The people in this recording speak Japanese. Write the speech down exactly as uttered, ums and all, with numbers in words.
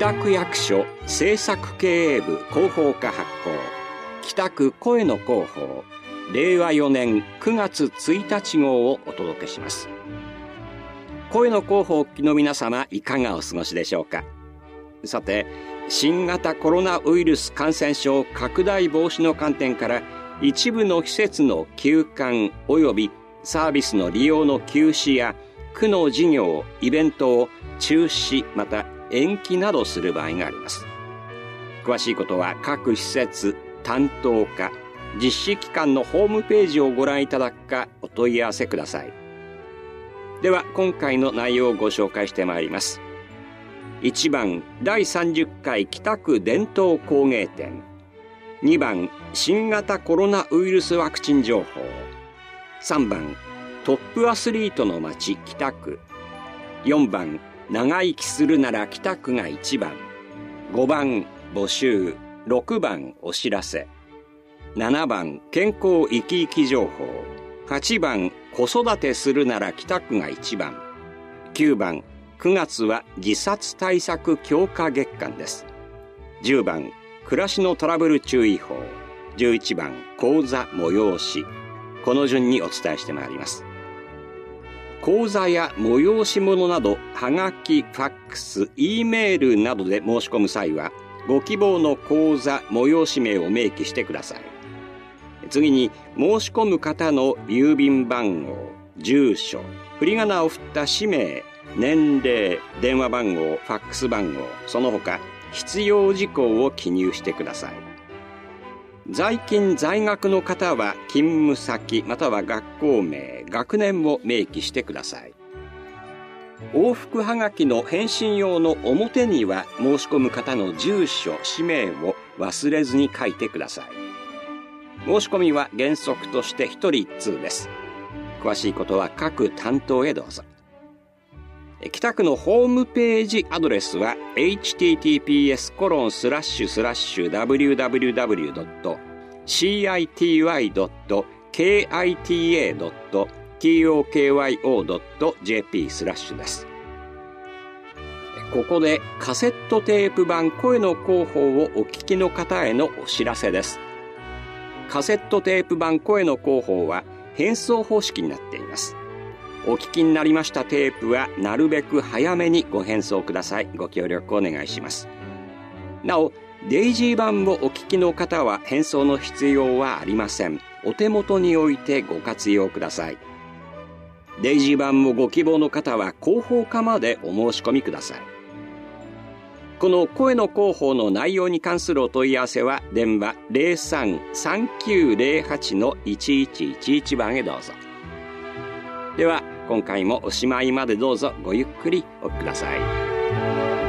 北区役所政策経営部広報課発行、北区声の広報れいわよねんくがつついたち号をお届けします。声の広報をお聞きの皆様、いかがお過ごしでしょうか。さて、新型コロナウイルス感染症拡大防止の観点から、一部の施設の休館及びサービスの利用の休止や区の事業、イベントを中止また延期などする場合があります。詳しいことは各施設担当課、実施機関のホームページをご覧いただくかお問い合わせください。では今回の内容をご紹介してまいります。いちばん、だいさんじゅっかい北区伝統工芸展。にばん、新型コロナウイルスワクチン情報。さんばん、トップアスリートの街北区。よんばん、長生きするなら北区がいちばん。ごばん、募集。ろくばん、お知らせ。ななばん、健康生き生き情報。はちばん、子育てするなら北区がいちばん。きゅうばん、くがつは自殺対策強化月間です。じゅうばん、暮らしのトラブル注意報。じゅういちばん、講座催し。この順にお伝えしてまいります。講座や催し物など、はがき、ファックス、Eメールなどで申し込む際は、ご希望の講座、催し名を明記してください。次に、申し込む方の郵便番号、住所、振り仮名を振った氏名、年齢、電話番号、ファックス番号、その他、必要事項を記入してください。在勤在学の方は、勤務先、または学校名、学年を明記してください。往復はがきの返信用の表には、申し込む方の住所、氏名を忘れずに書いてください。申し込みは原則としてひとりいっつうです。詳しいことは各担当へどうぞ。北区のホームページアドレスは エイチティーティーピーエスコロンスラッシュスラッシュダブリューダブリューダブリュードットシーアイティーワイドットケーアイティーエードットトーキョードットジェーピー スラッシュです。ここでカセットテープ版声の広報をお聞きの方へのお知らせです。カセットテープ版声の広報は変装方式になっています。お聞きになりましたテープはなるべく早めにご返送ください。ご協力お願いします。なお、デイジー版をお聞きの方は返送の必要はありません。お手元に置いてご活用ください。デイジー版をご希望の方は広報課までお申し込みください。この声の広報の内容に関するお問い合わせは電話 ゼロさん さんきゅうゼロはち いちいちいちいち 番へどうぞ。では今回もおしまいまでどうぞごゆっくりお聞きください。